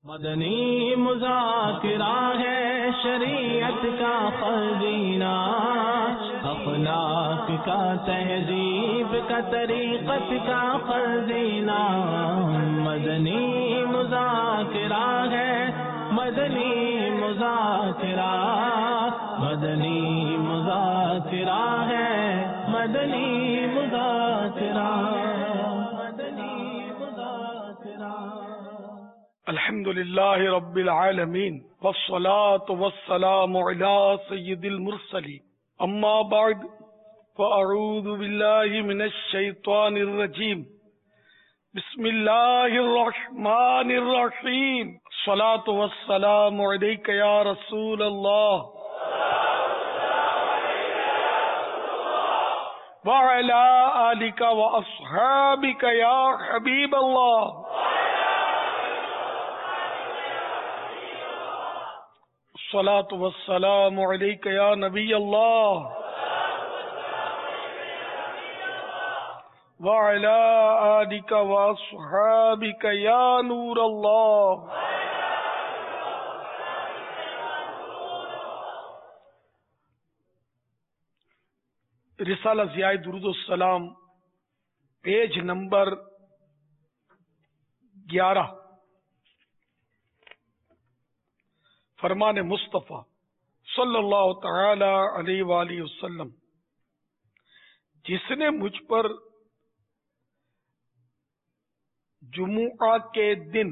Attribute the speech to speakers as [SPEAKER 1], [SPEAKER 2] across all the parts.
[SPEAKER 1] مدنی مذاکرہ ہے شریعت کا خزینہ، اخلاق کا تہذیب کا طریقت کا خزینہ، مدنی مذاکرہ ہے، مدنی مذاکرہ، مدنی مذاکرہ ہے، مدنی مذاکرہ، مدنی مذاکرہ۔
[SPEAKER 2] الحمد للہ رب العالمین والصلاة والسلام علی سید المرسلین، اما بعد فاعوذ باللہ من الشیطان الرجیم، بسم اللہ الرحمن الرحیم، الصلاة والسلام علیک یا رسول اللہ وعلی آلک واصحابک یا حبیب اللہ، الصلاة والسلام علیک یا نبی اللہ وعلی آلک واصحابک یا نور اللہ۔ رسالہ ضیاء درود السلام، پیج نمبر 11، فرمان مصطفیٰ صلی اللہ تعالی علیہ وآلہ وسلم، جس نے مجھ پر جمعہ کے دن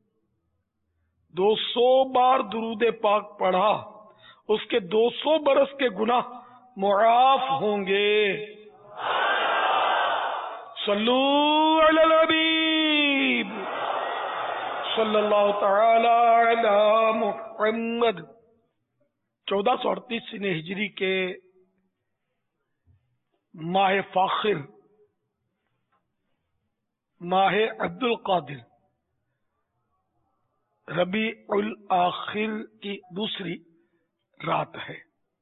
[SPEAKER 2] 200 بار درود پاک پڑھا، اس کے 200 برس کے گناہ معاف ہوں گے۔ صلو علی الحبیب صلی اللہ تعالی علی محمد۔ 1438 ہجری کے ماہ فاخر، ماہ عبد القادر، ربیع الاخر کی دوسری رات ہے۔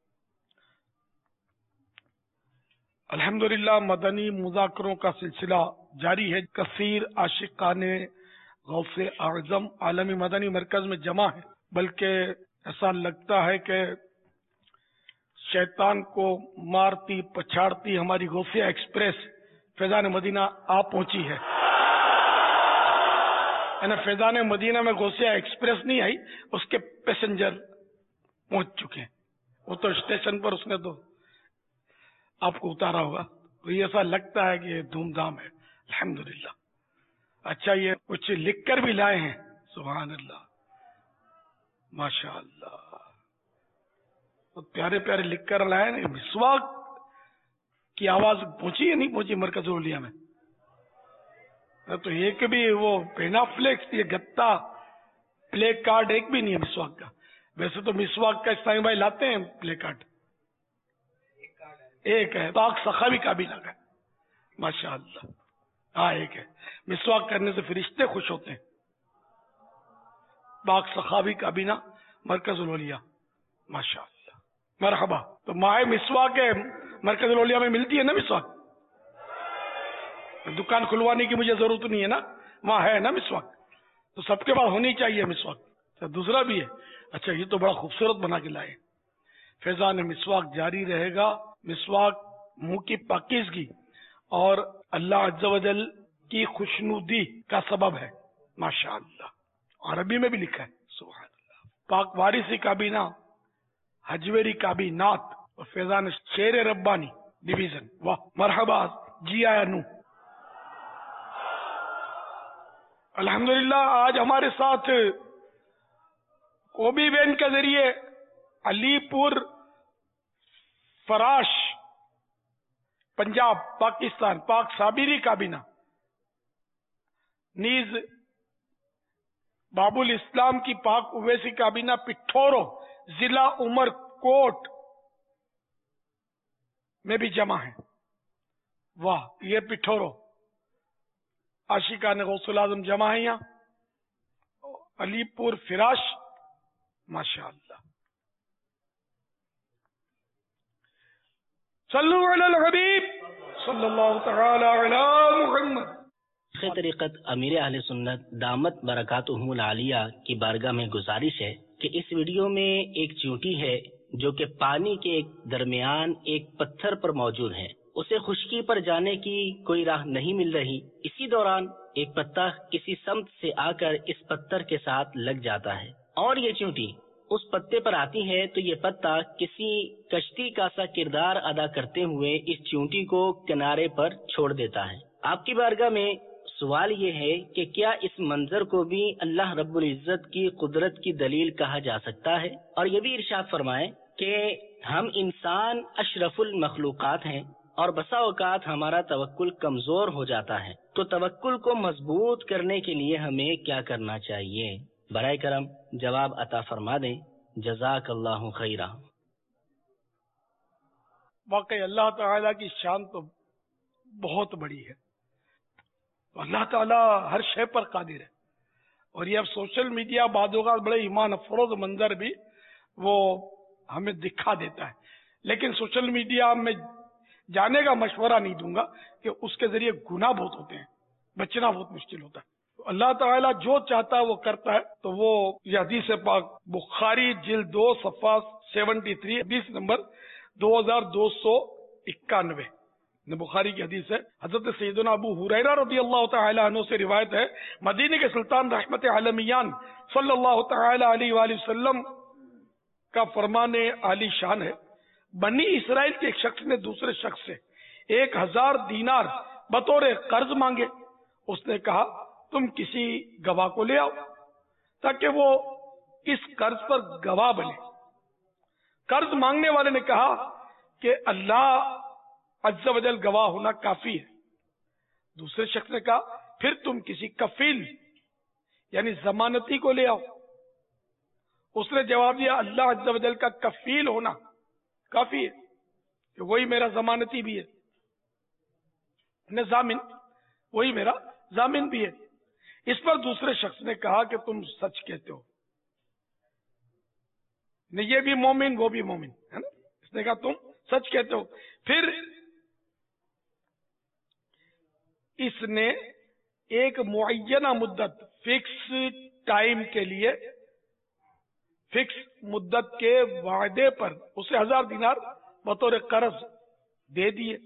[SPEAKER 2] الحمدللہ مدنی مذاکروں کا سلسلہ جاری ہے۔ کثیر عاشقان غوث اعظم عالمی مدنی مرکز میں جمع ہے، بلکہ ایسا لگتا ہے کہ شیطان کو مارتی پچھاڑتی ہماری غوثیہ ایکسپریس فیضان مدینہ آ پہنچی ہے۔ فیضان مدینہ میں غوثیہ ایکسپریس نہیں آئی، اس کے پیسنجر پہنچ چکے ہیں۔ وہ تو اسٹیشن پر اس نے تو آپ کو اتارا ہوگا، تو یہ ایسا لگتا ہے کہ یہ دھوم دھام ہے۔ الحمدللہ۔ اچھا، یہ کچھ لکھ کر بھی لائے ہیں، سبحان اللہ، ماشاء اللہ، بہت پیارے پیارے لکھ کر لائے ہیں۔ مسواک کی آواز پہنچی یا نہیں پہنچی مرکز الاولیاء میں؟ تو ایک بھی وہ پینا فلیکس، یہ گتا پلے کارڈ ایک بھی نہیں ہے مسواک کا۔ ویسے تو مسواک کا اسلامی بھائی لاتے ہیں پلے کارڈ، ایک ہے پاک سخاوی کا بھی لگا، ماشاء اللہ، ہاں ایک ہے۔ مسواک کرنے سے فرشتے خوش ہوتے ہیں۔ پاک سخاوی کا بھی نا مرکز الاولیاء، ماشاء اللہ، مرحبا۔ تو ماہ مسواک ہے، مرکز الاولیاء میں ملتی ہے نا مسواک؟ دکان کھلوانے کی مجھے ضرورت نہیں ہے نا، وہاں ہے نا مسواک، تو سب کے پاس ہونی چاہیے مسواک۔ دوسرا بھی ہے، اچھا یہ تو بڑا خوبصورت بنا کے لائے۔ فیضان مسواک جاری رہے گا۔ مسواک منہ کی پاکیزگی اور اللہ عز و جل کی خوشنودی کا سبب ہے، ماشاء اللہ۔ عربی میں بھی لکھا ہے، سبحان اللہ۔ پاک وارثی کابینہ، حجویری کابینات اور فیضان شیر ربانی ڈویژن، واہ مرحبا، جی آیا نو۔ الحمدللہ آج ہمارے ساتھ کوبی وین کے ذریعے علی پور فراش پنجاب پاکستان پاک صابری کابینہ، نیز باب الاسلام کی پاک اویسی کابینہ پٹھورو ضلع عمر کوٹ میں بھی جمع ہے۔ واہ، یہ پٹھورو عاشقان غوث الاعظم جمع ہے یہاں۔ علی پور فراش، ماشاء اللہ۔ صلو علی الحبیب صلی اللہ تعالی علی محمد۔
[SPEAKER 3] شیخ طریقت امیر اہل سنت دامت برکاتہم العالیہ کی بارگاہ میں گزارش ہے کہ اس ویڈیو میں ایک چیونٹی ہے جو کہ پانی کے درمیان ایک پتھر پر موجود ہے. اسے خشکی پر جانے کی کوئی راہ نہیں مل رہی. اسی دوران ایک پتا کسی سمت سے آ کر اس پتھر کے ساتھ لگ جاتا ہے اور یہ چیونٹی اس پتے پر آتی ہے تو یہ پتا کسی کشتی کا سا کردار ادا کرتے ہوئے اس چیونٹی کو کنارے پر چھوڑ دیتا ہے. آپ کی بارگاہ میں سوال یہ ہے کہ کیا اس منظر کو بھی اللہ رب العزت کی قدرت کی دلیل کہا جا سکتا ہے؟ اور یہ بھی ارشاد فرمائیں کہ ہم انسان اشرف المخلوقات ہیں اور بسا اوقات ہمارا توکل کمزور ہو جاتا ہے، تو توکل کو مضبوط کرنے کے لیے ہمیں کیا کرنا چاہیے؟ برائے کرم جواب عطا فرما دیں. جزاک اللہ خیرہ.
[SPEAKER 2] واقعی اللہ تعالیٰ کی شان تو بہت بڑی ہے. اللہ تعالیٰ ہر شے پر قادر ہے. اور یہ اب سوشل میڈیا بعض اوقات بڑے ایمان افروز منظر بھی وہ ہمیں دکھا دیتا ہے، لیکن سوشل میڈیا میں جانے کا مشورہ نہیں دوں گا کہ اس کے ذریعے گناہ بہت ہوتے ہیں، بچنا بہت مشکل ہوتا ہے. اللہ تعالیٰ جو چاہتا ہے وہ کرتا ہے. تو وہ یہ حدیث پاک بخاری جلد 2 صفحہ 73 حدیث نمبر 2291 بخاری کی حدیث ہے. حضرت سیدنا ابو ہریرہ رضی اللہ تعالی عنہ سے روایت ہے، مدینے کے سلطان رحمت عالمیان صلی اللہ تعالی علیہ وآلہ وسلم کا فرمان عالی شان ہے، بنی اسرائیل کے ایک شخص نے دوسرے شخص سے 1000 دینار بطور قرض مانگے. اس نے کہا تم کسی گواہ کو لے آؤ تاکہ وہ اس قرض پر گواہ بنے. قرض مانگنے والے نے کہا کہ اللہ عز و جل گواہ ہونا کافی ہے. دوسرے شخص نے کہا پھر تم کسی کفیل یعنی ضمانتی کو لے آؤ. اس نے جواب دیا اللہ عز و جل کا کفیل ہونا کافی ہے کہ وہی میرا ضمانتی بھی ہے، ضامن وہی میرا ضامن بھی ہے. اس پر دوسرے شخص نے کہا کہ تم سچ کہتے ہو، یہ بھی مومن وہ بھی مومن ہے نا. اس نے کہا تم سچ کہتے ہو. پھر اس نے ایک معینہ مدت فکس ٹائم کے لیے فکس مدت کے وعدے پر اسے 1000 دینار بطور قرض دے دیے.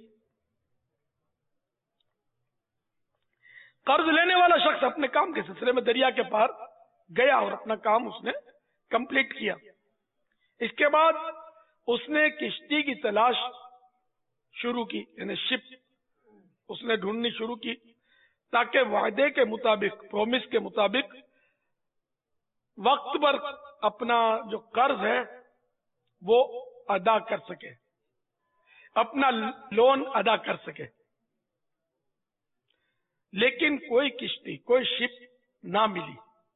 [SPEAKER 2] قرض لینے والا شخص اپنے کام کے سلسلے میں دریا کے پار گیا اور اپنا کام اس نے کمپلیٹ کیا. اس کے بعد اس نے کشتی کی تلاش شروع کی، یعنی شپ اس نے ڈھونڈنی شروع کی تاکہ وعدے کے مطابق پرومس کے مطابق وقت پر اپنا جو قرض ہے وہ ادا کر سکے، اپنا لون ادا کر سکے. لیکن کوئی کشتی کوئی شپ نہ ملی.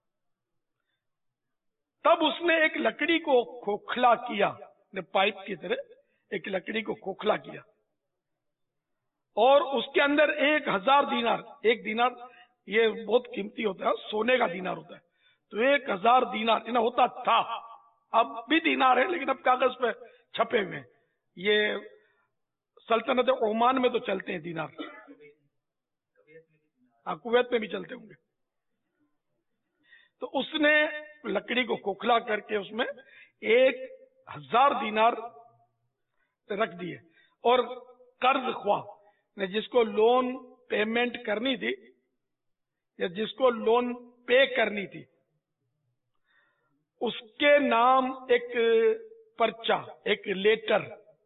[SPEAKER 2] تب اس نے ایک لکڑی کو کھوکھلا کیا، پائپ کی طرح ایک لکڑی کو کھوکھلا کیا اور اس کے اندر 1000 دینار، ایک دینار یہ بہت قیمتی ہوتا ہے، سونے کا دینار ہوتا ہے، تو 1000 دینار ہوتا تھا. اب بھی دینار ہے لیکن اب کاغذ پہ چھپے ہوئے ہیں. یہ سلطنت عمان میں تو چلتے ہیں دینار، کویت میں بھی چلتے ہوں گے. تو اس نے لکڑی کو کھوکھلا کر کے اس میں 1000 دینار رکھ دیے اور قرض خواہ نے جس کو لون پیمنٹ کرنی تھی یا جس کو لون پے کرنی تھی اس کے نام ایک پرچہ ایک لیٹر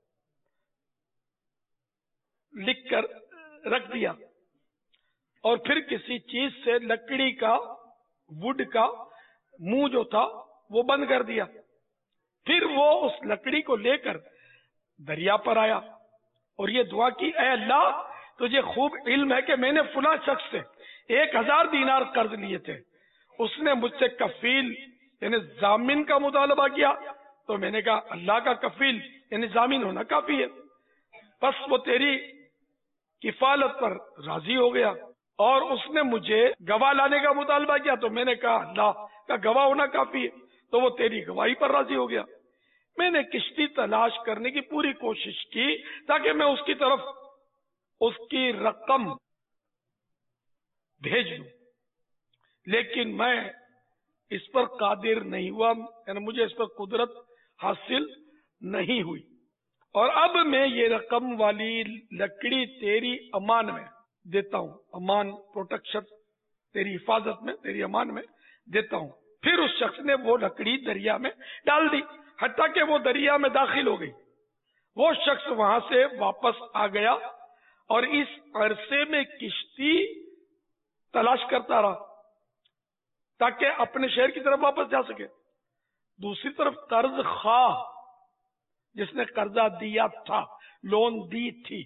[SPEAKER 2] لکھ کر رکھ دیا اور پھر کسی چیز سے لکڑی کا وڈ کا منہ جو تھا وہ بند کر دیا. پھر وہ اس لکڑی کو لے کر دریا پر آیا اور یہ دعا کی اے اللہ تجھے خوب علم ہے کہ میں نے فلاں شخص سے 1000 دینار قرض لیے تھے، اس نے مجھ سے کفیل یعنی ضامن کا مطالبہ کیا تو میں نے کہا اللہ کا کفیل یعنی ضامن ہونا کافی ہے، بس وہ تیری کفالت پر راضی ہو گیا. اور اس نے مجھے گواہ لانے کا مطالبہ کیا تو میں نے کہا اللہ کا گواہ ہونا کافی ہے، تو وہ تیری گواہی پر راضی ہو گیا. میں نے کشتی تلاش کرنے کی پوری کوشش کی تاکہ میں اس کی طرف اس کی رقم بھیج دوں، لیکن میں اس پر قادر نہیں ہوا، یعنی مجھے اس پر قدرت حاصل نہیں ہوئی، اور اب میں یہ رقم والی لکڑی تیری امان میں دیتا ہوں، امان پروٹیکشن، تیری حفاظت میں، تیری امان میں دیتا ہوں۔ پھر اس شخص نے وہ لکڑی دریا میں ڈال دی، حتیٰ کہ وہ دریا میں داخل ہو گئی۔ وہ شخص وہاں سے واپس آ گیا اور اس عرصے میں کشتی تلاش کرتا رہا تاکہ اپنے شہر کی طرف واپس جا سکے۔ دوسری طرف قرض خواہ جس نے قرضہ دیا تھا، لون دی تھی،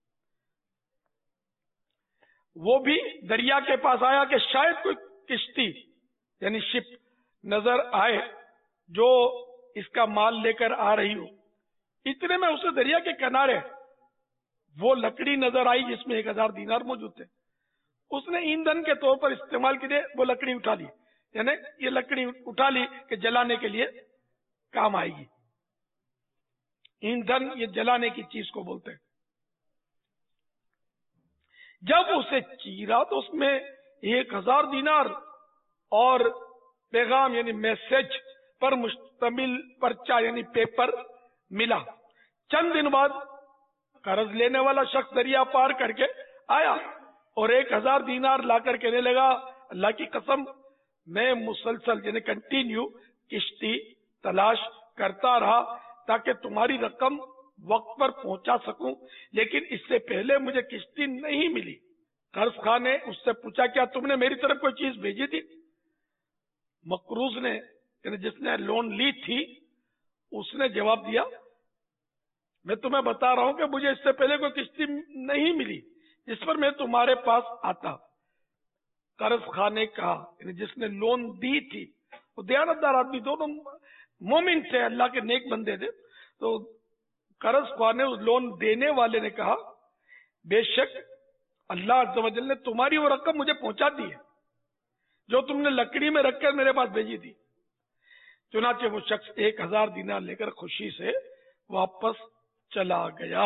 [SPEAKER 2] وہ بھی دریا کے پاس آیا کہ شاید کوئی کشتی یعنی شپ نظر آئے جو اس کا مال لے کر آ رہی ہو۔ اتنے میں اسے دریا کے کنارے وہ لکڑی نظر آئی جس میں 1000 دینار موجود تھے۔ اس نے ایندھن کے طور پر استعمال کے لیے وہ لکڑی اٹھا لی، یعنی یہ لکڑی اٹھا لی کہ جلانے کے لیے کام آئے گی۔ ایندھن یہ جلانے کی چیز کو بولتے ہیں۔ جب اسے چیرا تو اس میں 1000 دینار اور پیغام یعنی میسج پر مشتمل پرچہ یعنی پیپر ملا۔ چند دن بعد قرض لینے والا شخص دریا پار کر کے آیا اور 1000 دینار لا کر کہنے لگا، اللہ کی قسم میں مسلسل یعنی کنٹینیو کشتی تلاش کرتا رہا تاکہ تمہاری رقم وقت پر پہنچا سکوں، لیکن اس سے پہلے مجھے کشتی نہیں ملی۔ قرض خواہ نے اس سے پوچھا، کیا تم نے میری طرف کوئی چیز بھیجی تھی؟ مقروض نے یعنی جس نے لون لی تھی اس نے جواب دیا، میں تمہیں بتا رہا ہوں کہ مجھے اس سے پہلے کوئی کشتی نہیں ملی جس پر میں تمہارے پاس آتا۔ قرض خواہ نے کہا، یعنی جس نے لون دی تھی، وہ دیانتدار آدمی، دونوں مومن تھے، اللہ کے نیک بندے تھے، تو قرض خواہ نے اس لون دینے والے نے کہا، بے شک اللہ عز و جل نے تمہاری وہ رقم مجھے پہنچا دی ہے جو تم نے لکڑی میں رکھ کر میرے پاس بھیجی تھی۔ چنانچہ وہ شخص 1000 دینار لے کر خوشی سے واپس چلا گیا۔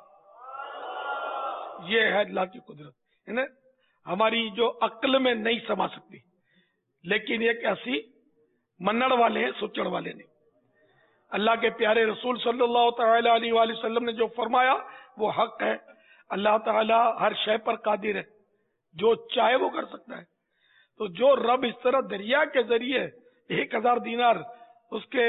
[SPEAKER 2] یہ ہے اللہ کی قدرت، یعنی ہماری جو عقل میں نہیں سما سکتی، لیکن ایک ایسی منڑ والے ہیں، سوچڑ والے نہیں۔ اللہ کے پیارے رسول صلی اللہ تعالی علیہ وآلہ وسلم نے جو فرمایا وہ حق ہے۔ اللہ تعالی ہر شے پر قادر ہے، جو چاہے وہ کر سکتا ہے۔ تو جو رب اس طرح دریا کے ذریعے 1000 دینار اس کے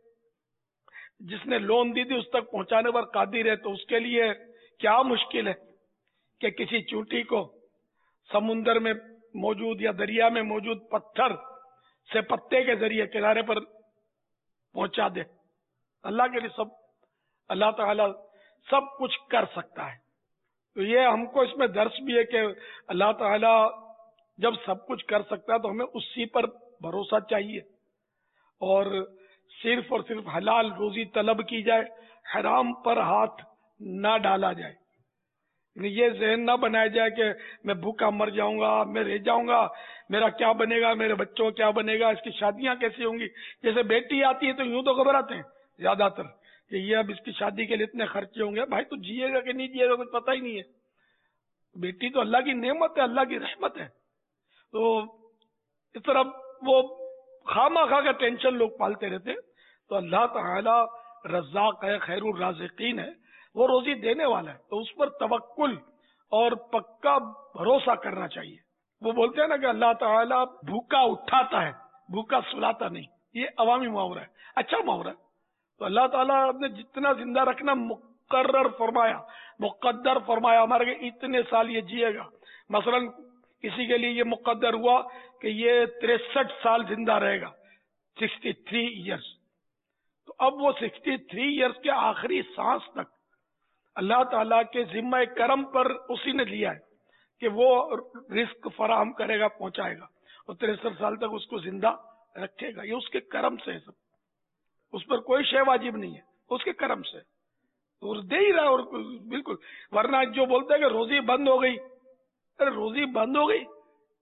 [SPEAKER 2] جس نے لون دی تھی اس تک پہنچانے پر قادر ہے، تو اس کے لیے کیا مشکل ہے کہ کسی چونٹی کو سمندر میں موجود یا دریا میں موجود پتھر سے پتے کے ذریعے کنارے پر پہنچا دے۔ اللہ کے لیے اللہ تعالی سب کچھ کر سکتا ہے۔ تو یہ ہم کو اس میں درس بھی ہے کہ اللہ تعالی جب سب کچھ کر سکتا ہے تو ہمیں اسی پر بھروسہ چاہیے، اور صرف اور صرف حلال روزی طلب کی جائے، حرام پر ہاتھ نہ ڈالا جائے۔ یہ ذہن نہ بنایا جائے کہ میں بھوکا مر جاؤں گا، میں رہ جاؤں گا، میرا کیا بنے گا، میرے بچوں کیا بنے گا، اس کی شادیاں کیسی ہوں گی۔ جیسے بیٹی آتی ہے تو یوں تو گھبراتے ہیں زیادہ تر کہ یہ اب اس کی شادی کے لیے اتنے خرچے ہوں گے۔ بھائی تو جیے گا کہ نہیں جیے گا کچھ پتہ ہی نہیں ہے۔ بیٹی تو اللہ کی نعمت ہے، اللہ کی رحمت ہے۔ تو اس طرح وہ خواہ کا ٹینشن لوگ پالتے رہتے ہیں۔ تو اللہ تعالی رزاق ہے، خیر الرازقین ہے، وہ روزی دینے والا ہے، تو اس پر توکل اور پکا بھروسہ کرنا چاہیے۔ وہ بولتے ہیں نا کہ اللہ تعالی بھوکا اٹھاتا ہے، بھوکا سلاتا نہیں۔ یہ عوامی محاورہ ہے، اچھا محاورہ ہے۔ تو اللہ تعالیٰ نے جتنا زندہ رکھنا مقرر فرمایا، مقدر فرمایا، ہمارے کہ اتنے سال یہ جیے گا۔ مثلا کسی کے لیے یہ مقدر ہوا کہ یہ 63 سال زندہ رہے گا، 63 ایئرس، تو اب وہ 63 ایئرس کے آخری سانس تک اللہ تعالیٰ کے ذمہ کرم پر اسی نے لیا ہے کہ وہ رزق فراہم کرے گا، پہنچائے گا، اور 63 سال تک اس کو زندہ رکھے گا۔ یہ اس کے کرم سے ہے، سب اس پر کوئی شے واجب نہیں ہے، اس کے کرم سے اور دے ہی رہا ہے۔ اور بالکل، ورنہ جو بولتے ہیں کہ روزی بند ہو گئی، ارے روزی بند ہو گئی،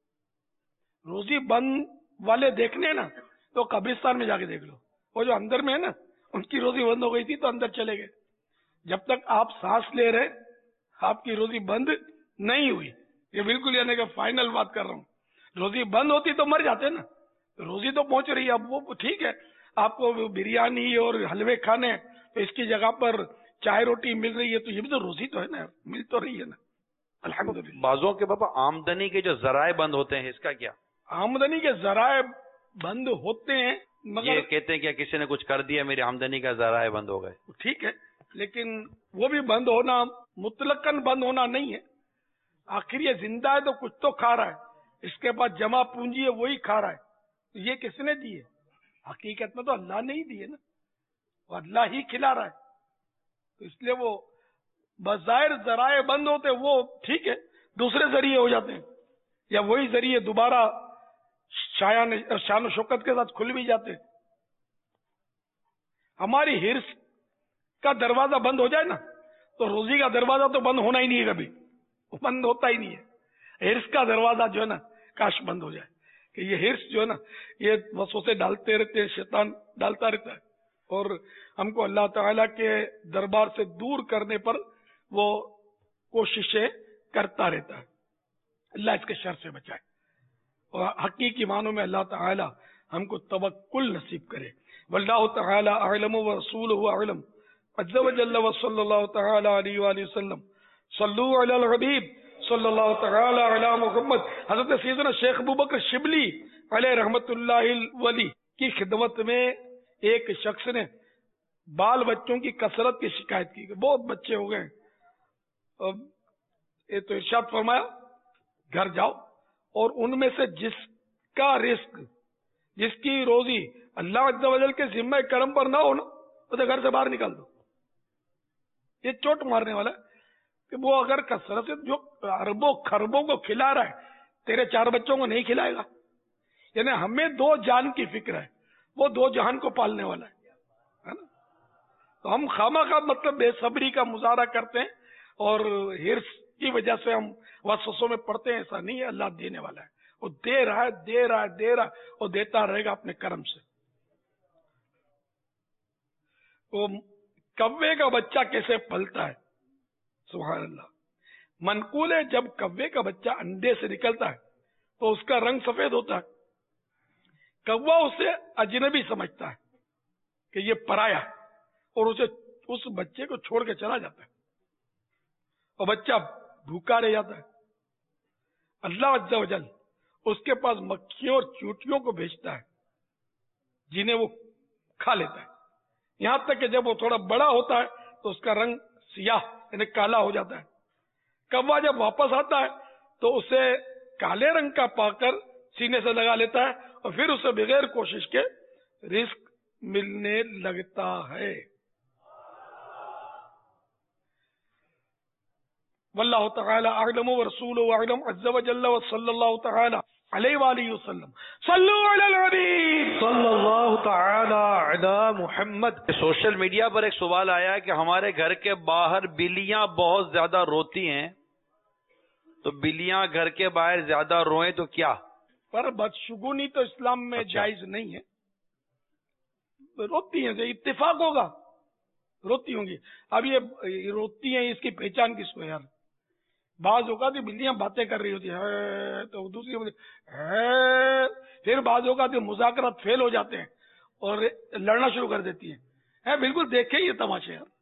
[SPEAKER 2] روزی بند والے دیکھنے نا تو قبرستان میں جا کے دیکھ لو، وہ جو اندر میں ہے نا ان کی روزی بند ہو گئی تھی تو اندر چلے گئے۔ جب تک آپ سانس لے رہے آپ کی روزی بند نہیں ہوئی، یہ بالکل یعنی کہ فائنل بات کر رہا ہوں. روزی بند ہوتی تو مر جاتے نا. روزی تو پہنچ رہی ہے. اب وہ ٹھیک ہے, آپ کو بریانی اور حلوے کھانے تو اس کی جگہ پر چائے روٹی مل رہی ہے, تو یہ بھی تو روزی تو ہے نا, مل تو رہی ہے نا. الحمدللہ.
[SPEAKER 4] بعضوں کے بابا آمدنی کے جو ذرائع بند ہوتے ہیں, اس کا کیا؟
[SPEAKER 2] آمدنی کے ذرائع بند ہوتے ہیں مگر
[SPEAKER 4] یہ کہتے ہیں کہ کسی نے کچھ کر دیا, میری آمدنی کا ذرائع بند ہو گئے.
[SPEAKER 2] ٹھیک ہے, لیکن وہ بھی بند ہونا مطلقاً بند ہونا نہیں ہے. آخر یہ زندہ ہے تو کچھ تو کھا رہا ہے, اس کے پاس جمع پونجی ہے وہی کھا رہا ہے. تو یہ کس نے دی ہے؟ حقیقت میں تو اللہ نے ہی دی ہے نا, وہ اللہ ہی کھلا رہا ہے. تو اس لیے وہ بظاہر ذرائع بند ہوتے وہ ٹھیک ہے, دوسرے ذریعے ہو جاتے ہیں, یا وہی ذریعے دوبارہ شان و شوکت کے ساتھ کھل بھی جاتے ہیں. ہماری ہرس کا دروازہ بند ہو جائے نا تو روزی کا دروازہ تو بند ہونا ہی نہیں ہے, کبھی وہ بند ہوتا ہی نہیں ہے. ہرس کا دروازہ جو ہے نا کاش بند ہو جائے, کہ یہ ہرس جو ہے نا یہ وسوسے ڈالتے رہتے ہیں, شیطان ڈالتا رہتا ہے, اور ہم کو اللہ تعالیٰ کے دربار سے دور کرنے پر وہ کوششیں کرتا رہتا ہے. اللہ اس کے شر سے بچائے, اور حقیقی معنوں میں اللہ تعالیٰ ہم کو توکل نصیب کرے. واللہ تعالی اعلم ورسولہ اعلم عز وجل وصلی اللہ تعالی علیہ وآلہ وسلم. صلو علی الحبیب صلی اللہ تعالی علی محمد. حضرت سیدنا شیخ ابوبکر شبلی علیہ رحمت اللہ ولی کی خدمت میں ایک شخص نے بال بچوں کی کثرت کی شکایت کی کہ بہت بچے ہو گئے. تو ارشاد فرمایا گھر جاؤ اور ان میں سے جس کا رزق, جس کی روزی اللہ عز و جل کے ذمہ کرم پر نہ ہونا, اسے گھر سے باہر نکال دو. یہ چوٹ مارنے والا ہے کہ وہ اگر کثرت سے جو اربوں خربوں کو کھلا رہا ہے, تیرے 4 بچوں کو نہیں کھلائے گا. یعنی ہمیں 2 جان کی فکر ہے, وہ 2 جہان کو پالنے والا ہے نا. تو ہم خواہ مطلب بے صبری کا مظاہرہ کرتے ہیں اور ہرس کی وجہ سے ہم وسوسوں میں پڑتے ہیں. ایسا نہیں ہے, اللہ دینے والا ہے, وہ دے رہا ہے اور دیتا رہے گا اپنے کرم سے. وہ کوے کا بچہ کیسے پلتا ہے, سبحان اللہ. منقول ہے جب کوے کا بچہ انڈے سے نکلتا ہے تو اس کا رنگ سفید ہوتا ہے. کوا اسے اجنبی سمجھتا ہے کہ یہ پرایا, اور اسے اس بچے کو چھوڑ کے چلا جاتا ہے, اور بچہ بھوکا رہ جاتا ہے. اللہ عز و جل اس کے پاس مکھیوں اور چیونٹیوں کو بھیجتا ہے جنہیں وہ کھا لیتا ہے, یہاں تک کہ جب وہ تھوڑا بڑا ہوتا ہے تو اس کا رنگ سیاہ یعنی کالا ہو جاتا ہے. کوا جب واپس آتا ہے تو اسے کالے رنگ کا پا کر سینے سے لگا لیتا ہے, اور پھر اسے بغیر کوشش کے رزق ملنے لگتا ہے. واللہ تعالی اعلم ورسولہ اعلم عز وجل وصلی اللہ تعالی علیہ وآلہ وسلم. صلو علی الحبیب
[SPEAKER 4] صلی اللہ تعالی علی محمد. سوشل میڈیا پر ایک سوال آیا ہے کہ ہمارے گھر کے باہر بلیاں بہت زیادہ روتی ہیں, تو بلیاں گھر کے باہر زیادہ روئیں تو کیا؟
[SPEAKER 2] پر بدشگونی تو اسلام میں جائز نہیں ہے. روتی ہیں, اتفاق ہوگا روتی ہوں گی. اب یہ روتی ہیں, اس کی پہچان کس کو یار؟ بعض اوقات بلیاں باتیں کر رہی ہوتی ہیں تو دوسری پھر بعض اوقات مذاکرات فیل ہو جاتے ہیں اور لڑنا شروع کر دیتی ہیں. بالکل دیکھے یہ تماشے یار,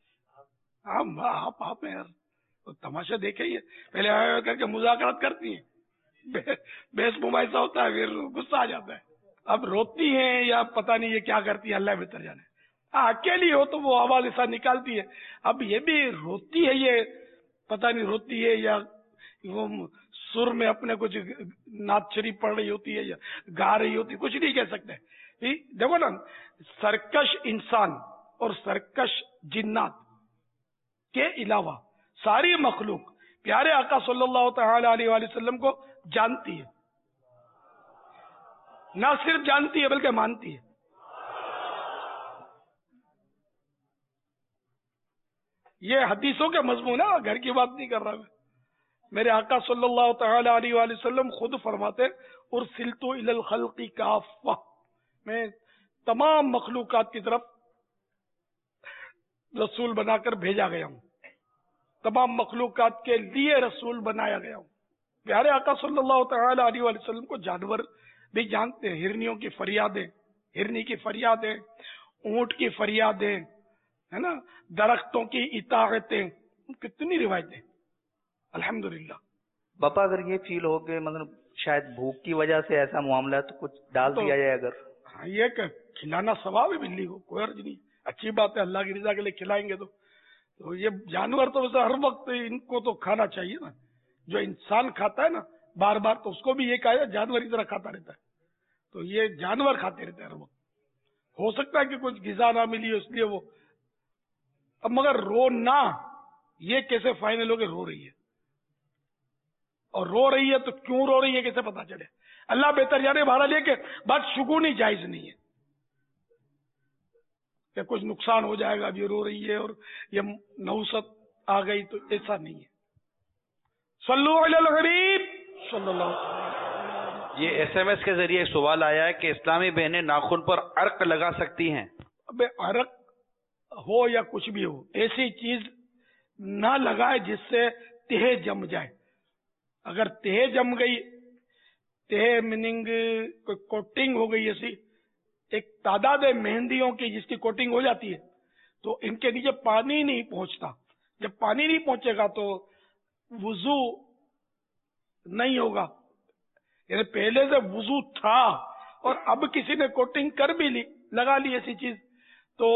[SPEAKER 2] آپ ہیں یار, تماشا دیکھے یہ پہلے کر کے مذاکرات کرتی ہیں, بحث مباحثہ ہوتا ہے, پھر غصہ آ جاتا ہے. اب روتی ہیں یا پتہ نہیں یہ کیا کرتی ہے, اللہ بہتر جانے. اکیلی ہو تو وہ آواز ایسا نکالتی ہے. اب یہ بھی روتی ہے, یہ پتہ نہیں روتی ہے یا وہ سر میں اپنے کچھ نعت شریف پڑھ رہی ہوتی ہے یا گا رہی ہوتی ہے, کچھ نہیں کہہ سکتے. دیکھو نا, سرکش انسان اور سرکش جنات کے علاوہ ساری مخلوق پیارے آقا صلی اللہ تعالی علیہ وآلہ وسلم کو جانتی ہے, نہ صرف جانتی ہے بلکہ مانتی ہے. یہ حدیثوں کے مضمون ہے, گھر کی بات نہیں کر رہا میں. میرے آقا صلی اللہ تعالی علیہ وآلہ وسلم خود فرماتے ارسلت الی الخلق کافہ, میں تمام مخلوقات کی طرف رسول بنا کر بھیجا گیا ہوں, تمام مخلوقات کے لیے رسول بنایا گیا ہوں. پیارے آقا صلی اللہ تعالی علیہ وآلہ وسلم کو جانور بھی جانتے ہیں. ہرنیوں کی فریادیں، ہرنی کی فریادیں، اونٹ کی فریادیں، ہے نا، درختوں کی اطاعتیں، کتنی روایتیں الحمدللہ.
[SPEAKER 5] باپا اگر یہ فیل ہو کہ مطلب شاید بھوک کی وجہ سے ایسا معاملہ ہے تو کچھ ڈال دیا جائے اگر.
[SPEAKER 2] ہاں، یہ کہ کھلانا ثواب ہے بلی کو، کوئی حرج نہیں، اچھی بات ہے، اللہ کی رضا کے لیے کھلائیں گے تو یہ جانور تو ویسے ہر وقت ان کو تو کھانا چاہیے نا. جو انسان کھاتا ہے نا بار بار، تو اس کو بھی یہ کہا جائے جانور کی طرح کھاتا رہتا ہے. تو یہ جانور کھاتے رہتے ہیں ہر وقت. ہو سکتا ہے کہ کچھ غذا نہ ملی اس لیے وہ. اب مگر رونا یہ کیسے فائنل ہو کے رو رہی ہے؟ اور رو رہی ہے تو کیوں رو رہی ہے کیسے پتا چلے؟ اللہ بہتر جانے. بہرحال یہ کہ بات شگونی جائز نہیں ہے کہ کچھ نقصان ہو جائے گا اب یہ رو رہی ہے اور یہ نوست آ گئی، تو ایسا نہیں ہے. صلو علی الحبیب صلی اللہ علیہ وسلم.
[SPEAKER 4] یہ SMS کے ذریعے ایک سوال آیا ہے کہ اسلامی بہنیں ناخن پر عرق لگا سکتی ہیں؟
[SPEAKER 2] اب عرق ہو یا کچھ بھی ہو، ایسی چیز نہ لگائے جس سے تہ جم جائے. اگر تہ جم گئی، تہ میننگ کوئی کوٹنگ ہو گئی، ایسی ایک تعداد ہے مہندیوں کی جس کی کوٹنگ ہو جاتی ہے، تو ان کے نیچے پانی نہیں پہنچتا. جب پانی نہیں پہنچے گا تو وضو نہیں ہوگا. یعنی پہلے سے وضو تھا اور اب کسی نے کوٹنگ کر بھی لی، لگا لی ایسی چیز، تو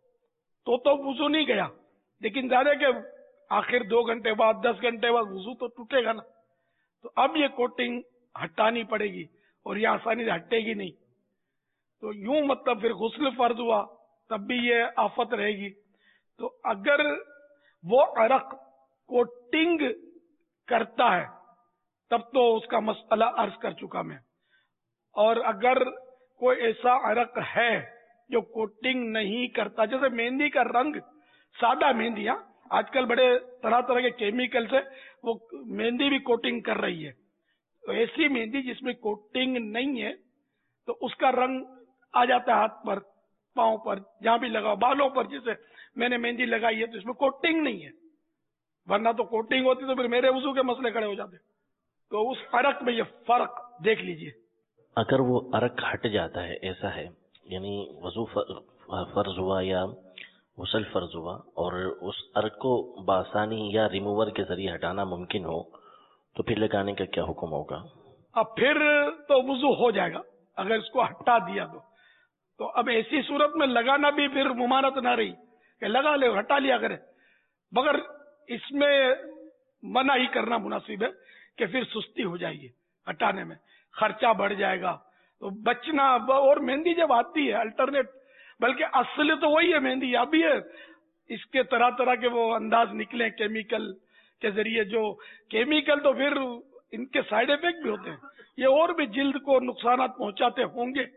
[SPEAKER 2] وضو نہیں گیا. لیکن ظاہر ہے کہ آخر 2 گھنٹے بعد 10 گھنٹے بعد وضو تو ٹوٹے گا نا. تو اب یہ کوٹنگ ہٹانی پڑے گی اور یہ آسانی سے ہٹے گی نہیں. تو یوں مطلب پھر غسل فرض ہوا تب بھی یہ آفت رہے گی. تو اگر وہ عرق کوٹنگ کرتا ہے تب تو اس کا مسئلہ عرض کر چکا میں. اور اگر کوئی ایسا عرق ہے جو کوٹنگ نہیں کرتا، جیسے مہندی کا رنگ، سادہ مہندیاں آج کل بڑے طرح طرح کے کیمیکل سے وہ مہندی بھی کوٹنگ کر رہی ہے. تو ایسی مہندی جس میں کوٹنگ نہیں ہے تو اس کا رنگ آ جاتا ہے ہاتھ پر، پاؤں پر، جہاں بھی لگاؤ، بالوں پر. جیسے میں نے مہندی لگائی ہے تو اس میں کوٹنگ نہیں ہے، ورنہ تو کوٹنگ ہوتی تو پھر میرے وضو کے مسئلے کھڑے ہو جاتے. تو اس عرق میں یہ فرق دیکھ لیجئے.
[SPEAKER 6] اگر وہ عرق ہٹ جاتا ہے، ایسا ہے یعنی وضو فرض ہوا یا غسل فرض ہوا اور اس عرق کو بآسانی یا ریموور کے ذریعے ہٹانا ممکن ہو، تو پھر لگانے کا کیا حکم ہوگا؟
[SPEAKER 2] اب پھر تو وضو ہو جائے گا اگر اس کو ہٹا دیا تو اب ایسی صورت میں لگانا بھی پھر ممانعت نہ رہی کہ لگا لے، ہٹا لیا کرے. مگر اس میں منع ہی کرنا مناسب ہے کہ پھر سستی ہو جائے گی ہٹانے میں، خرچہ بڑھ جائے گا تو بچنا. اور مہندی جب آتی ہے الٹرنیٹ، بلکہ اصل تو وہی ہے مہندی. ابھی ہے اس کے طرح طرح کے وہ انداز نکلے کیمیکل کے ذریعے، جو کیمیکل تو پھر ان کے سائیڈ افیکٹ بھی ہوتے ہیں، یہ اور بھی جلد کو نقصانات پہنچاتے ہوں گے.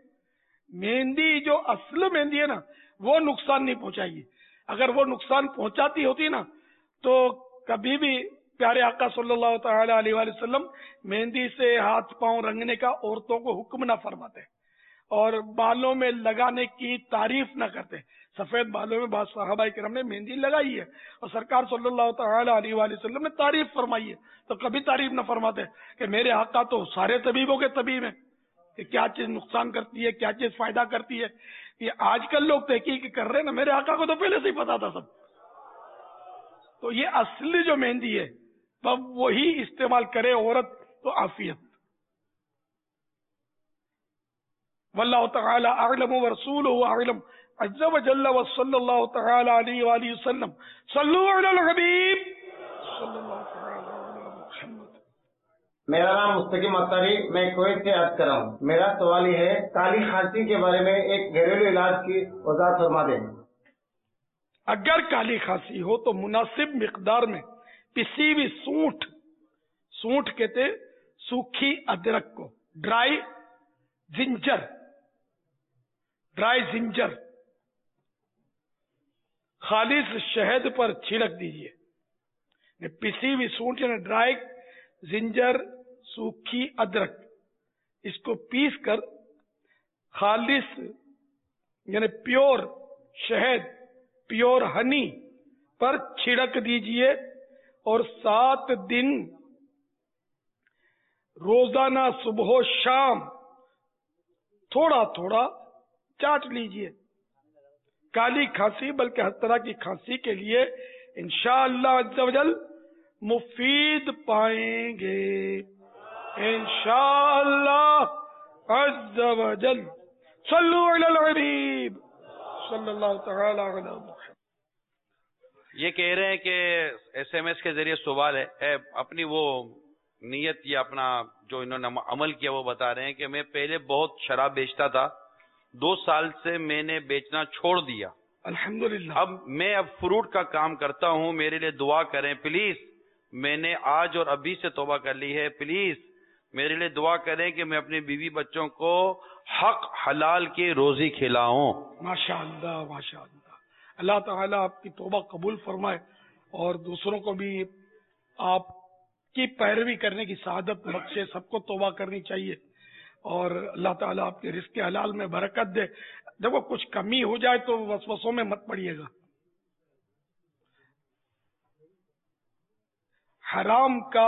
[SPEAKER 2] مہندی جو اصل مہندی ہے نا وہ نقصان نہیں پہنچائے گی. اگر وہ نقصان پہنچاتی ہوتی نا تو کبھی بھی پیارے آقا صلی اللہ تعالی علیہ وآلہ وسلم مہندی سے ہاتھ پاؤں رنگنے کا عورتوں کو حکم نہ فرماتے اور بالوں میں لگانے کی تعریف نہ کرتے. سفید بالوں میں بعض صحابہ کرام نے مہندی لگائی ہے اور سرکار صلی اللہ تعالی علیہ وآلہ وسلم نے تعریف فرمائی ہے، تو کبھی تعریف نہ فرماتے کہ میرے آقا تو سارے طبیبوں کے طبیب ہیں، کہ کیا چیز نقصان کرتی ہے، کیا چیز فائدہ کرتی ہے. یہ آج کل لوگ تحقیق کر رہے ہیں نا، میرے آقا کو تو پہلے سے ہی پتا تھا سب. تو یہ اصلی جو مہندی ہے وہی استعمال کرے عورت تو عافیت. واللہ تعالی اعلم ورسولہ اعلم عز وجل وصلی اللہ تعالی علیہ وآلہ وسلم. صلو علی الحبیب صلی اللہ تعالی علی محمد.
[SPEAKER 7] میرا نام مستقیم اختری، میں کویت سے عرض کر رہا ہوں. میرا سوال یہ ہے کالی خانسی کے بارے میں ایک گھریلو علاج کی وضاحت فرما دیں.
[SPEAKER 2] اگر کالی خانسی ہو تو مناسب مقدار میں پسی ہوئی سونٹ کہتے سوکھی ادرک کو، ڈرائی زنجر خالص شہد پر چھڑک دیجئے. پسی ہوئی سونٹ یعنی ڈرائی زنجر، سوکھی ادرک، اس کو پیس کر خالص یعنی پیور شہد، پیور ہنی پر چھڑک دیجئے اور 7 دن روزانہ صبح و شام تھوڑا تھوڑا چاٹ لیجئے. کالی کھانسی بلکہ ہر طرح کی کھانسی کے لیے انشاءاللہ عز و جل مفید پائیں گے انشاءاللہ عز و جل. صلو علی الحبیب صلی اللہ تعالی علی محمد.
[SPEAKER 4] یہ کہہ رہے ہیں کہ ایس ایم ایس کے ذریعے سوال ہے، اپنی وہ نیت یا اپنا جو انہوں نے عمل کیا وہ بتا رہے ہیں کہ میں پہلے بہت شراب بیچتا تھا، 2 سال سے میں نے بیچنا چھوڑ دیا،
[SPEAKER 2] الحمدللہ.
[SPEAKER 4] اب میں فروٹ کا کام کرتا ہوں، میرے لیے دعا کریں پلیز. میں نے آج اور ابھی سے توبہ کر لی ہے، پلیز میرے لیے دعا کریں کہ میں اپنی بیوی بچوں کو حق حلال کی روزی کھلاؤں.
[SPEAKER 2] ماشاءاللہ ماشاءاللہ. اللہ تعالیٰ آپ کی توبہ قبول فرمائے اور دوسروں کو بھی آپ کی پیروی کرنے کی سعادت بخشے. سب کو توبہ کرنی چاہیے اور اللہ تعالیٰ آپ کے رزق حلال میں برکت دے. دیکھو کچھ کمی ہو جائے تو وسوسوں میں مت پڑیے گا. حرام کا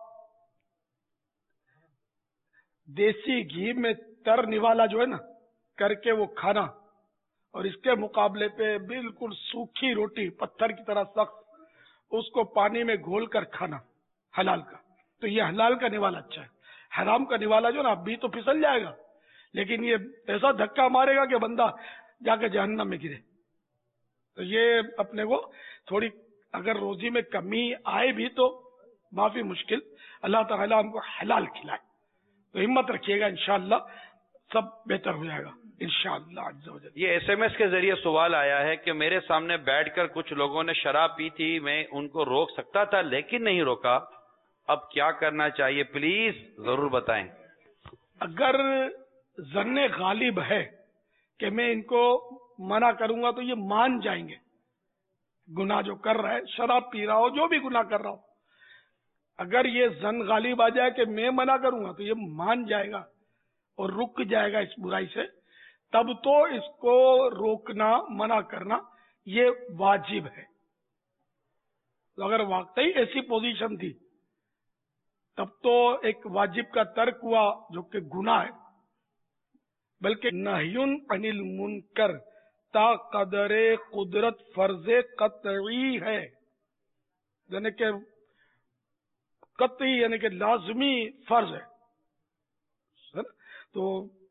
[SPEAKER 2] دیسی گھی میں تر نوالا جو ہے نا کر کے وہ کھانا، اور اس کے مقابلے پہ بالکل سوکھی روٹی پتھر کی طرح سخت اس کو پانی میں گھول کر کھانا حلال کا، تو یہ حلال کا نوالا اچھا ہے. حرام کا نوالا جو نا ابھی تو پھسل جائے گا لیکن یہ ایسا دھکا مارے گا کہ بندہ جا کے جہنم میں گرے. تو یہ اپنے کو تھوڑی اگر روزی میں کمی آئے بھی تو معافی مشکل، اللہ تعالیٰ ہم کو حلال کھلائے. تو ہمت رکھیے گا انشاءاللہ سب بہتر ہو جائے گا انشاءاللہ عز و جل.
[SPEAKER 4] یہ ایس ایم ایس کے ذریعے سوال آیا ہے کہ میرے سامنے بیٹھ کر کچھ لوگوں نے شراب پی تھی، میں ان کو روک سکتا تھا لیکن نہیں روکا، اب کیا کرنا چاہیے پلیز ضرور بتائیں.
[SPEAKER 2] اگر ظن غالب ہے کہ میں ان کو منع کروں گا تو یہ مان جائیں گے گناہ جو کر رہا ہے، شراب پی رہا ہو جو بھی گناہ کر رہا ہو، اگر یہ ظن غالب آ جائے کہ میں منع کروں گا تو یہ مان جائے گا اور رک جائے گا اس برائی سے. تب تو اس کو روکنا منع کرنا یہ واجب ہے. تو اگر واقعی ایسی پوزیشن تھی تب تو ایک واجب کا ترک ہوا جو کہ گناہ ہے، بلکہ نہی عن المنکر تا قدر قدرت فرض قطعی ہے، یعنی کہ قطعی یعنی کہ لازمی فرض ہے. تو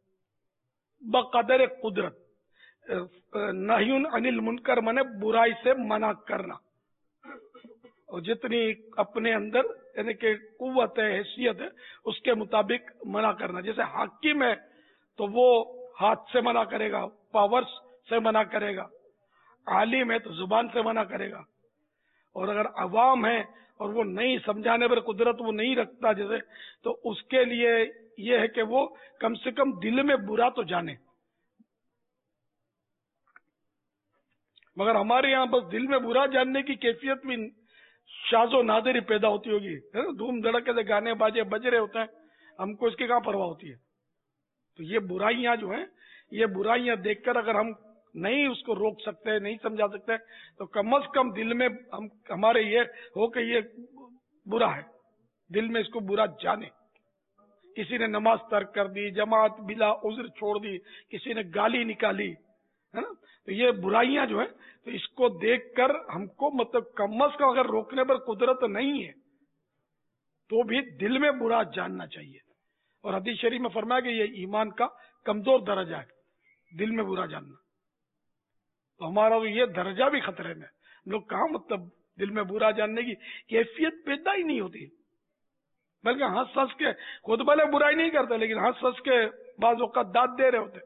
[SPEAKER 2] بقدر قدرت نہی عن المنکر مانے برائی سے منع کرنا، اور جتنی اپنے اندر یعنی کہ قوت ہے حیثیت ہے اس کے مطابق منع کرنا. جیسے حاکم ہے تو وہ ہاتھ سے منع کرے گا، پاورز سے منع کرے گا، عالم ہے تو زبان سے منع کرے گا، اور اگر عوام ہے اور وہ نہیں سمجھانے پر قدرت وہ نہیں رکھتا جیسے، تو اس کے لیے یہ ہے کہ وہ کم سے کم دل میں برا تو جانے. مگر ہمارے یہاں بس دل میں برا جاننے کی کیفیت بھی شاذ و نادر ہی پیدا ہوتی ہوگی. دھوم دھڑکے سے گانے باجے بج رہے ہوتے ہیں، ہم کو اس کی کہاں پرواہ ہوتی ہے. تو یہ برائیاں جو ہیں، یہ برائیاں دیکھ کر اگر ہم نہیں اس کو روک سکتے، نہیں سمجھا سکتے، تو کم از کم دل میں ہمارے یہ ہو کہ یہ برا ہے، دل میں اس کو برا جانے. کسی نے نماز ترک کر دی، جماعت بلا عذر چھوڑ دی، کسی نے گالی نکالی، ہے نا، تو یہ برائیاں جو ہیں تو اس کو دیکھ کر ہم کو مطلب کم از کم اگر روکنے پر قدرت نہیں ہے تو بھی دل میں برا جاننا چاہیے. اور حدیث شریف میں فرمایا کہ یہ ایمان کا کمزور درجہ ہے دل میں برا جاننا. تو ہمارا یہ درجہ بھی خطرے میں. ہم لوگ کہاں مطلب دل میں برا جاننے کی کیفیت پیدا ہی نہیں ہوتی، بلکہ ہنس ہنس کے خود بھلے برائی نہیں کرتے لیکن ہنس ہنس کے بعض اوقات داد دے رہے ہوتے.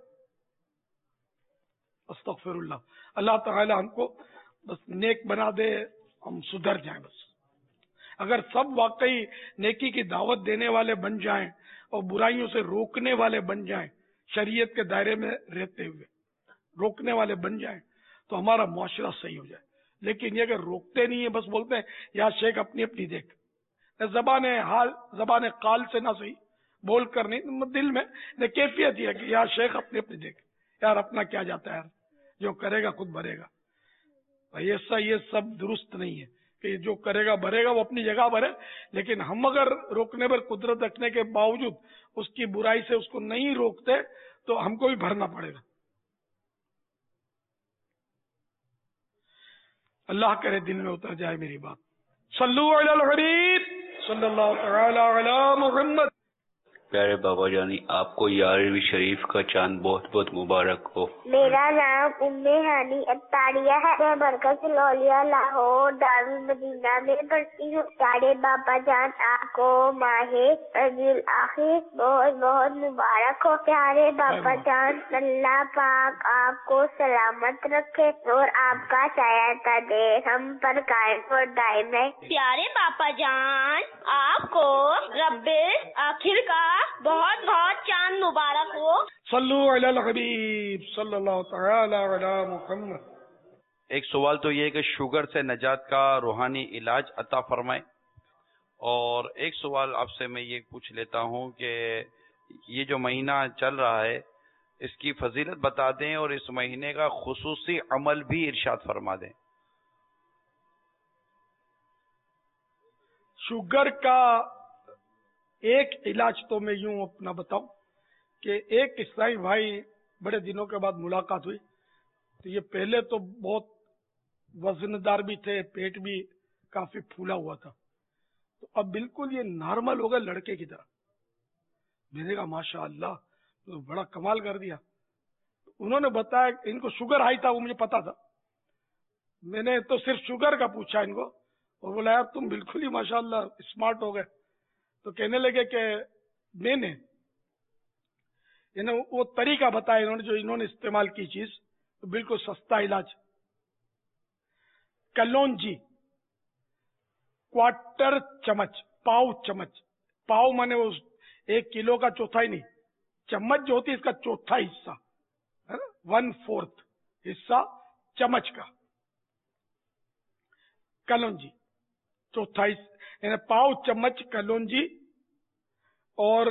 [SPEAKER 2] استغفر اللہ. اللہ تعالی ہم کو بس نیک بنا دے، ہم سدھر جائیں. بس اگر سب واقعی نیکی کی دعوت دینے والے بن جائیں اور برائیوں سے روکنے والے بن جائیں، شریعت کے دائرے میں رہتے ہوئے روکنے والے بن جائیں تو ہمارا معاشرہ صحیح ہو جائے. لیکن یہ اگر روکتے نہیں ہیں، بس بولتے ہیں یا شیخ اپنی اپنی دیکھ، زبان حال زبان قال سے نہ صحیح بول کر نہیں، دل میں کیفیت یہ ہے کہ یا شیخ اپنی اپنی دیکھ، یار اپنا کیا جاتا ہے، یار جو کرے گا خود بھرے گا. یہ سب درست نہیں ہے. کہ جو کرے گا بھرے گا وہ اپنی جگہ بھرے، لیکن ہم اگر روکنے پر قدرت رکھنے کے باوجود اس کی برائی سے اس کو نہیں روکتے تو ہم کو بھی بھرنا پڑے گا. اللہ کرے دل میں اتر جائے میری بات. صلو علی الحبیب صلی اللہ تعالی علی محمد.
[SPEAKER 8] پیارے بابا جانی، آپ کو 11ویں شریف کا چاند بہت بہت مبارک ہو.
[SPEAKER 9] میرا نام ام ہانی اتاریہ ہے. میں مرکز لولیا لاہور دارالمدینہ میں پڑھتی ہوں. پیارے بابا جان، آپ کو ماہ ربیع الاخر بہت بہت مبارک ہو. پیارے بابا جان، اللہ پاک آپ کو سلامت رکھے اور آپ کا سایہ دے ہم پر قائم اور دائم ہے.
[SPEAKER 10] پیارے بابا جان، آپ کو ربیع الاخر کا بہت بہت چاند مبارک ہو.
[SPEAKER 2] صلو علی الحبیب صلی اللہ تعالی علی محمد.
[SPEAKER 4] ایک سوال تو یہ کہ شوگر سے نجات کا روحانی علاج عطا فرمائے، اور ایک سوال آپ سے میں یہ پوچھ لیتا ہوں کہ یہ جو مہینہ چل رہا ہے اس کی فضیلت بتا دیں اور اس مہینے کا خصوصی عمل بھی ارشاد فرما دیں.
[SPEAKER 2] شوگر کا ایک علاج تو میں یوں اپنا بتاؤں کہ ایک اسلامی بھائی بڑے دنوں کے بعد ملاقات ہوئی، تو یہ پہلے تو بہت وزندار بھی تھے، پیٹ بھی کافی پھولا ہوا تھا، تو اب بالکل یہ نارمل ہو گئے لڑکے کی طرح. میں نے کہا ماشاء اللہ، تو بڑا کمال کر دیا. انہوں نے بتایا ان کو شوگر ہائی تھا، وہ مجھے پتا تھا. میں نے تو صرف شوگر کا پوچھا ان کو، اور بولا یار تم بالکل ہی ماشاء اللہ اسمارٹ ہو گئے. تو کہنے لگے کہ میں نے وہ طریقہ بتایا انہوں نے استعمال کی چیز، بالکل سستا علاج. کلونجی کوارٹر چمچ، پاؤ چمچ، پاؤ مانے وہ 1 کلو کا چوتھائی نہیں، چمچ جو ہوتی ہے اس کا چوتھا حصہ، 1/4 حصہ چمچ کا کلونجی، چوتھا حصہ یعنی پاؤ چمچ کلونجی، اور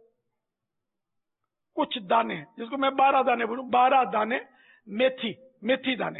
[SPEAKER 2] کچھ دانے جس کو میں 12 دانے بولوں، 12 دانے میتھی دانے،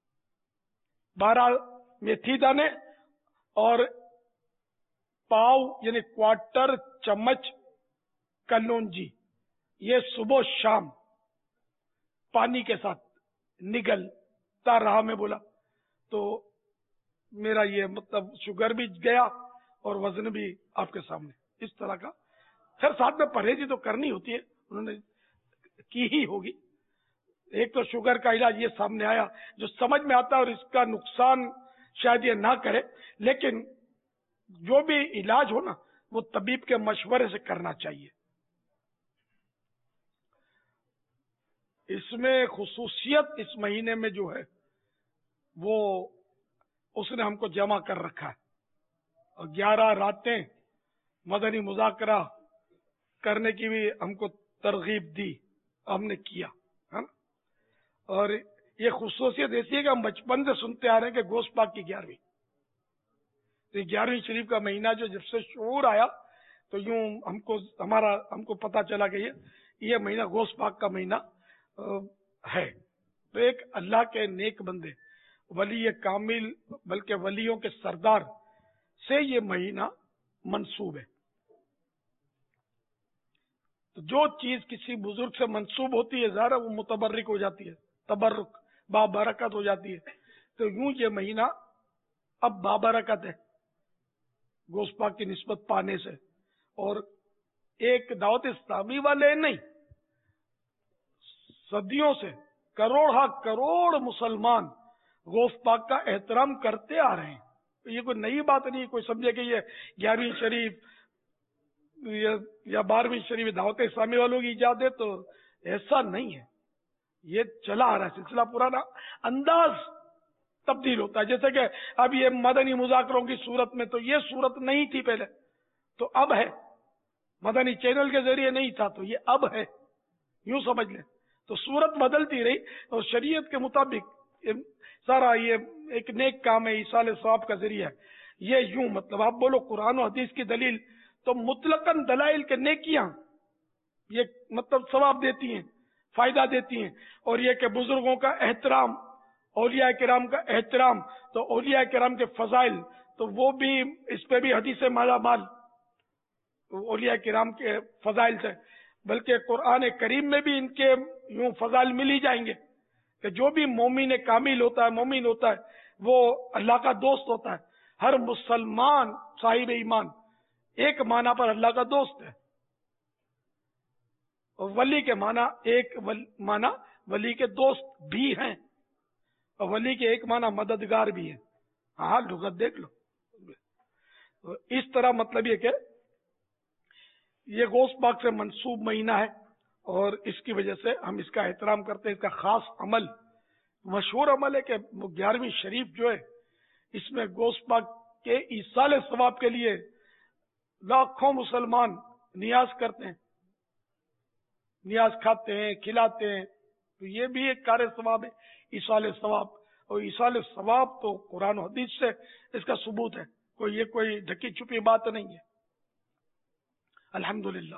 [SPEAKER 2] 12 میتھی دانے، اور پاؤ یعنی کوارٹر چمچ کلونجی. یہ صبح شام پانی کے ساتھ نگلتا رہا. میں بولا تو میرا یہ مطلب شوگر بھی گیا اور وزن بھی آپ کے سامنے اس طرح کا. پھر ساتھ میں پرہیزی تو کرنی ہوتی ہے، انہوں نے کی ہی ہوگی. ایک تو شوگر کا علاج یہ سامنے آیا جو سمجھ میں آتا ہے، اور اس کا نقصان شاید یہ نہ کرے، لیکن جو بھی علاج ہو نا وہ طبیب کے مشورے سے کرنا چاہیے. اس میں خصوصیت اس مہینے میں جو ہے وہ اس نے ہم کو جمع کر رکھا ہے، اور 11 راتیں مدنی مذاکرہ کرنے کی بھی ہم کو ترغیب دی، ہم نے کیا ہے نا. اور یہ خصوصیت ایسی ہے کہ ہم بچپن سے سنتے آ رہے ہیں کہ گوشت پاک کی 11ویں شریف کا مہینہ جو جب سے شعور آیا تو یوں ہم کو پتا چلا کہ یہ مہینہ گوشت پاک کا مہینہ ہے. تو ایک اللہ کے نیک بندے، ولی کامل بلکہ ولیوں کے سردار سے یہ مہینہ منسوب ہے. تو جو چیز کسی بزرگ سے منسوب ہوتی ہے ظاہر وہ متبرک ہو جاتی ہے، تبرک بابرکت ہو جاتی ہے. تو یوں یہ مہینہ اب بابرکت ہے گوشت پاک کی نسبت پانے سے. اور ایک دعوت اسلامی والے نہیں، صدیوں سے کروڑ مسلمان گوشت پاک کا احترام کرتے آ رہے ہیں. یہ کوئی نئی بات نہیں، کوئی سمجھے کہ یہ 11ویں شریف یا 12ویں شریف دعوت اسلامی والوں کی ایجاد ہے، تو ایسا نہیں ہے. یہ چلا آ رہا ہے سلسلہ پرانا. انداز تبدیل ہوتا ہے، جیسے کہ اب یہ مدنی مذاکروں کی صورت میں تو یہ صورت نہیں تھی پہلے، تو اب ہے. مدنی چینل کے ذریعے نہیں تھا تو یہ اب ہے، یوں سمجھ لیں. تو صورت بدلتی رہی، اور شریعت کے مطابق سارا یہ ایک نیک کام ہے، ایصال ثواب کا ذریعہ ہے. یہ یوں مطلب آپ بولو قرآن و حدیث کی دلیل تو مطلقاً دلائل کے نیکیاں یہ مطلب ثواب دیتی ہیں، فائدہ دیتی ہیں. اور یہ کہ بزرگوں کا احترام، اولیاء کرام کا احترام، تو اولیاء کرام کے فضائل تو وہ بھی اس پہ بھی حدیث مالا مال اولیاء کرام کے فضائل سے، بلکہ قرآن کریم میں بھی ان کے یوں فضائل مل ہی جائیں گے کہ جو بھی مومن کامل ہوتا ہے، مومن ہوتا ہے، وہ اللہ کا دوست ہوتا ہے۔ ہر مسلمان صاحب ایمان ایک معنی پر اللہ کا دوست ہے، اور ولی کے معنی ایک معنی ولی کے دوست بھی ہیں، اور ولی کے ایک معنی مددگار بھی ہے۔ ہاں لغت دیکھ لو۔ تو اس طرح مطلب یہ کہ یہ غوث پاک سے منسوب مہینہ ہے، اور اس کی وجہ سے ہم اس کا احترام کرتے ہیں۔ اس کا خاص عمل، مشہور عمل ہے کہ 11ویں شریف جو ہے، اس میں غوث پاک کے ایصال ثواب کے لیے لاکھوں مسلمان نیاز کرتے ہیں، نیاز کھاتے ہیں، کھلاتے ہیں، تو یہ بھی ایک کار ثواب ہے، ایصال ثواب۔ اور ایصال ثواب تو قرآن و حدیث سے اس کا ثبوت ہے، کوئی ڈھکی چھپی بات نہیں ہے، الحمدللہ۔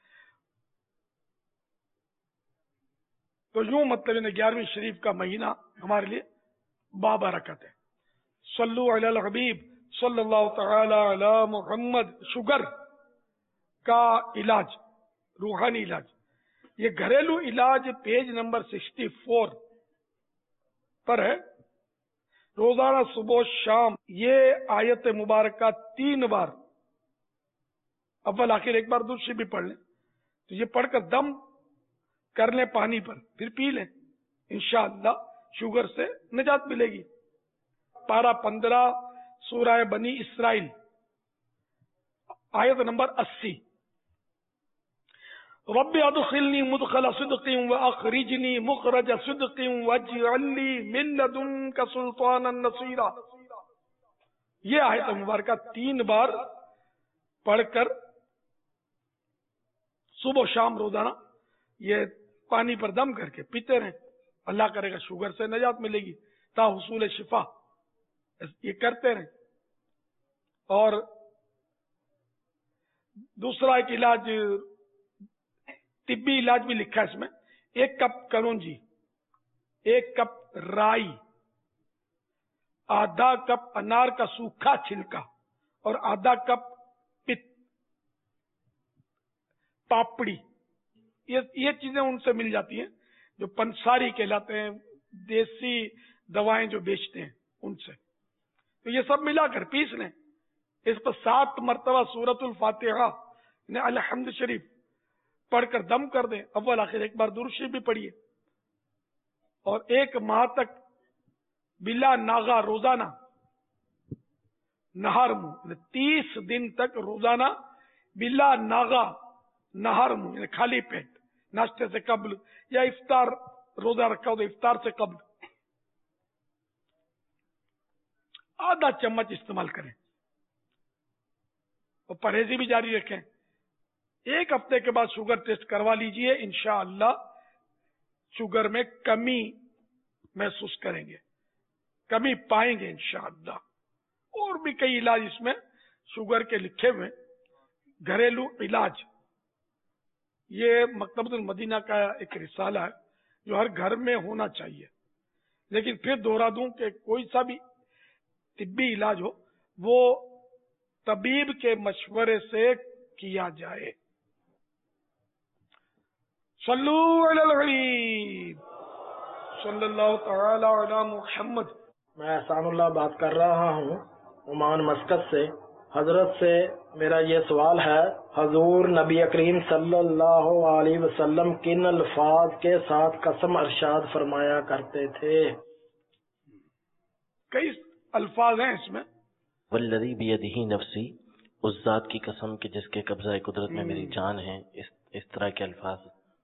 [SPEAKER 2] تو یوں مطلب 11ویں شریف کا مہینہ ہمارے لیے بابرکت ہے۔ صلو علی الحبیب صلی اللہ تعالی علی محمد۔ شوگر کا علاج، روحانی علاج، یہ گھریلو علاج پیج نمبر 64 پر ہے۔ روزانہ صبح و شام یہ آیت مبارکہ 3 بار، اول آخر ایک بار درود شریف بھی پڑھ لیں، تو یہ پڑھ کر دم کر لیں پانی پر، پھر پی لیں، انشاءاللہ شوگر سے نجات ملے گی۔ پارہ 15 سورہ بنی اسرائیل آیت نمبر 80۔ رب ادخلنی مدخل صدق واخرجنی مخرج صدق واجعل لی من لدنک سلطانا نصیرا۔ یہ آیت مبارکہ 3 بار پڑھ کر صبح و شام روزانہ یہ پانی پر دم کر کے پیتے رہیں، اللہ کرے گا شوگر سے نجات ملے گی تا حصول شفا۔ یہ کرتے رہیں۔ اور دوسرا ایک علاج، طبی علاج بھی لکھا ہے اس میں، 1 کپ کلونجی، 1 کپ رائی، آدھا کپ انار کا سوکھا چھلکا، اور آدھا کپ پاپڑی، یہ چیزیں ان سے مل جاتی ہیں جو پنساری کہلاتے ہیں، دیسی دوائیں جو بیچتے ہیں ان سے۔ تو یہ سب ملا کر پیس لیں، اس پر 7 مرتبہ سورۃ الفاتحہ یعنی الحمد شریف پڑھ کر دم کر دیں، اول آخر ایک بار درود شریف بھی پڑھیے، اور 1 ماہ تک بلا ناغا روزانہ نہار منہ، 30 دن تک روزانہ بلا ناغا نہار منہ یعنی خالی پیٹ، ناشتے سے قبل یا افطار روزہ رکھا ہو تو افطار سے قبل آدھا چمچ استعمال کریں، اور پرہیزی بھی جاری رکھیں۔ 1 ہفتے کے بعد شوگر ٹیسٹ کروا لیجئے، انشاءاللہ شوگر میں کمی محسوس کریں گے، کمی پائیں گے انشاءاللہ۔ اور بھی کئی علاج اس میں شوگر کے لکھے ہوئے، گھریلو علاج۔ یہ مکتبۃ المدینہ کا ایک رسالہ ہے جو ہر گھر میں ہونا چاہیے، لیکن پھر دوہرا دوں کہ کوئی سا بھی طبی علاج ہو وہ طبیب کے مشورے سے کیا جائے۔ صلو علی الحبیب صلی اللہ تعالی علی محمد۔
[SPEAKER 11] میں احسان اللہ بات کر رہا ہوں عمان مسقط سے۔ حضرت سے میرا یہ سوال ہے، حضور نبی کریم صلی اللہ علیہ وسلم کن الفاظ کے ساتھ قسم ارشاد فرمایا کرتے تھے؟
[SPEAKER 2] کئی الفاظ ہیں اس میں۔
[SPEAKER 6] والذی بیدہ نفسی، اس ذات کی قسم کہ جس کے قبضہ قدرت میں میری جان ہے، اس طرح کے الفاظ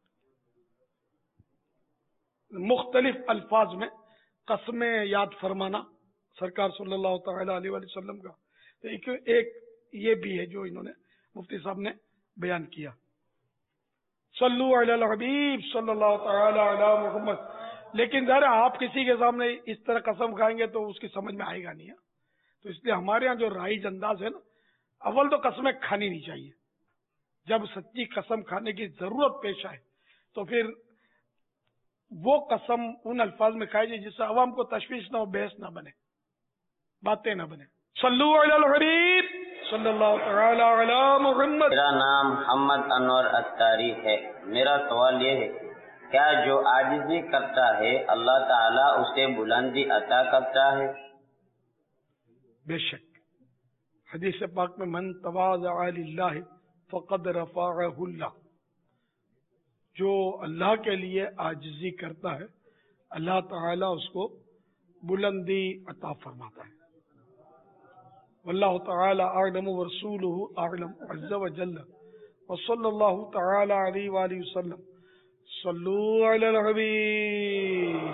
[SPEAKER 2] مختلف الفاظ میں قسمیں یاد فرمانا سرکار صلی اللہ تعالی علیہ وسلم کا ایک یہ بھی ہے جو انہوں نے مفتی صاحب نے بیان کیا۔ صلو علی الحبیب صلی اللہ تعالی علی محمد۔ لیکن ذرا آپ کسی کے سامنے اس طرح قسم کھائیں گے تو اس کی سمجھ میں آئے گا نہیں، تو اس لیے ہمارے ہاں جو رائج انداز ہے نا، اول تو قسمیں کھانی نہیں چاہیے، جب سچی قسم کھانے کی ضرورت پیش آئے تو پھر وہ قسم ان الفاظ میں کھائی جائے جس سے عوام کو تشویش نہ ہو، بحث نہ بنے، باتیں نہ بنے۔ صلو علی الحبیب صلی اللہ تعالی علی محمد.
[SPEAKER 12] میرا نام محمد انور اتاری ہے. میرا سوال یہ ہے کیا جو عاجزی کرتا ہے اللہ تعالیٰ اسے بلندی عطا کرتا ہے؟
[SPEAKER 2] بے شک حدیث پاک میں من تواضع للہ فقد رفعہ اللہ، جو اللہ کے لیے عاجزی کرتا ہے اللہ تعالیٰ اس کو بلندی عطا فرماتا ہے. واللہ تعالی اعلم ورسولہ اعلم عز وجل وصلی اللہ تعالی علیہ وآلہ وسلم. صلو علی الحبیب.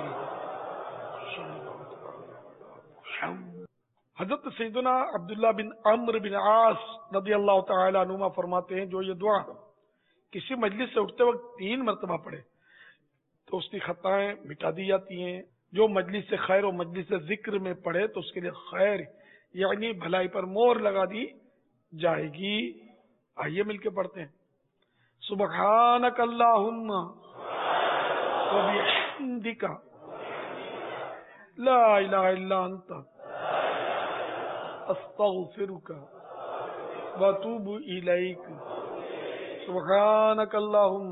[SPEAKER 2] حضرت سیدنا عبداللہ بن عمرو بن عاص رضی اللہ تعالی عنہما فرماتے ہیں جو یہ دعا کسی مجلس سے اٹھتے وقت 3 مرتبہ پڑھے تو اس کی خطائیں مٹا دی جاتی ہیں. جو مجلس سے خیر و مجلس سے ذکر میں پڑھے تو اس کے لیے خیر یعنی بھلائی پر مہر لگا دی جائے گی. آئیے مل کے پڑھتے ہیں. سبحانک اللہم وبحمدک لا الہ الا انت استغفرک واتوب الیک. سبحانک اللہم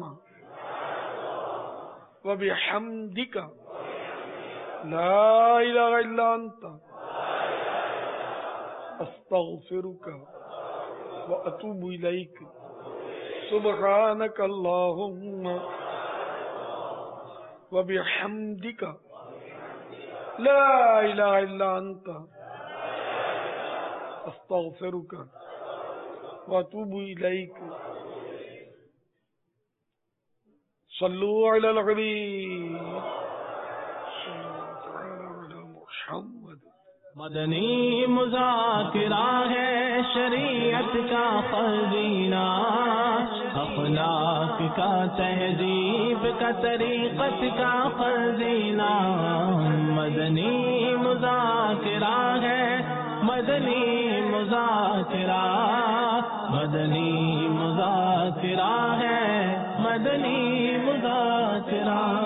[SPEAKER 2] وبحمدک لا الہ الا انت استغفرک واتوب الیک. سبحانک اللہم وبحمدک لا الہ الا انت استغفرک واتوب الیک. صلو علی الحبیب محمد.
[SPEAKER 1] مدنی مذاکرہ ہے شریعت کا خزینہ، اخلاق کا تہذیب کا طریقت کا خزینہ. مدنی مذاکرہ ہے مدنی مذاکرہ، مدنی مذاکرہ ہے مدنی مذاکرہ.